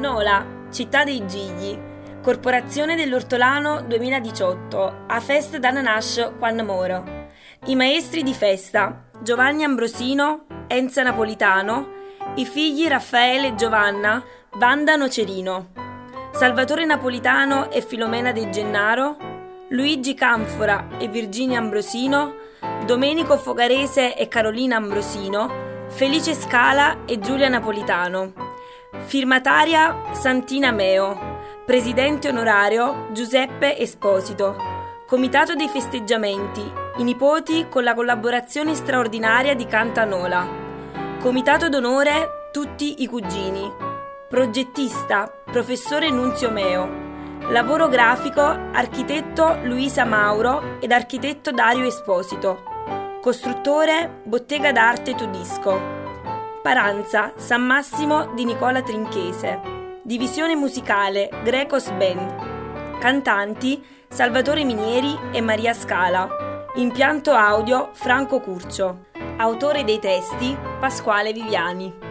Nola, città dei Gigli, Corporazione dell'Ortolano 2018, a festa d'Ananas Quan Moro. I maestri di festa, Giovanni Ambrosino, Enza Napolitano, i figli Raffaele e Giovanna, Wanda Nocerino, Salvatore Napolitano e Filomena De Gennaro, Luigi Canfora e Virginia Ambrosino, Domenico Fogarese e Carolina Ambrosino, Felice Scala e Giulia Napolitano. Firmataria Santina Meo. Presidente onorario Giuseppe Esposito. Comitato dei festeggiamenti, i nipoti con la collaborazione straordinaria di Canta Nola. Comitato d'onore tutti i cugini. Progettista professore Nunzio Meo. Lavoro grafico architetto Luisa Mauro ed architetto Dario Esposito. Costruttore Bottega d'Arte Todisco. Paranza San Massimo di Nicola Trinchese. Divisione musicale Grecos Band. Cantanti Salvatore Minieri e Maria Scala. Impianto audio Franco Curcio. Autore dei testi Pasquale Viviani.